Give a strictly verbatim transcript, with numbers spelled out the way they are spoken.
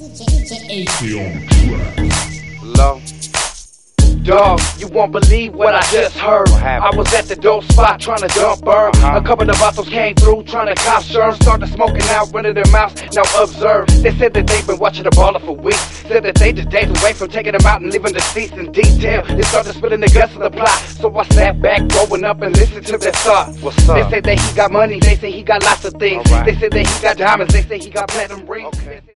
Hello? Dog, you won't believe what I just heard. I was at the dope spot trying to dump herb. Uh-huh. A couple of bottles came through trying to cop sherm. Started smoking out, running their mouths, now observe. They said that they've been watching the baller for weeks. Said that they just days away from taking them out and leaving the seats in detail. They started spilling the guts of the plot. So I sat back, growing up and listened to their thoughts. What's up? They say that he got money, they say he got lots of things. All right. They say that he got diamonds, they say he got platinum rings. Okay.